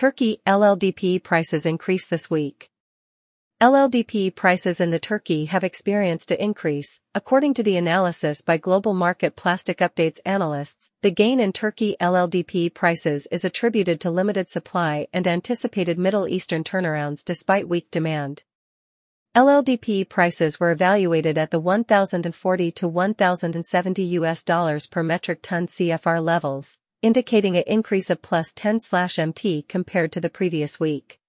Turkey LLDP prices increase this week. LLDP prices in the Turkey have experienced an increase, according to the analysis by Global Market Plastic Updates analysts. The gain in Turkey LLDP prices is attributed to limited supply and anticipated Middle Eastern turnarounds despite weak demand. LLDP prices were evaluated at the $1,040 to $1,070 per metric ton CFR levels, indicating an increase of plus 10/MT compared to the previous week.